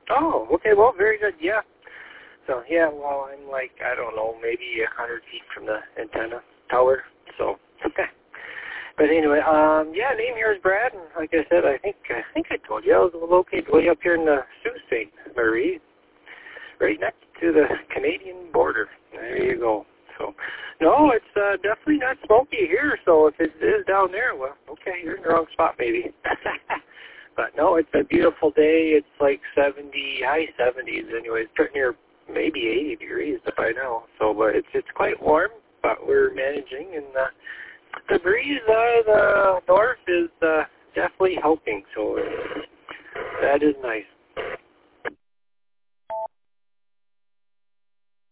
Oh, okay. Well, very good. Yeah. So, yeah, well, I'm like, I don't know, maybe 100 feet from the antenna tower. So, but anyway, yeah, name here is Brad, and like I said, I think I told you I was located way up here in the Sault Ste. Marie, right next to the Canadian border. There you go. So, no, it's definitely not smoky here. So if it is down there, well, okay, you're in the wrong spot maybe. But no, it's a beautiful day. It's like 70, high 70s anyway. It's pretty near maybe 80 degrees by now. So, but it's quite warm, but we're managing. And the breeze out of the north is definitely helping. So that is nice.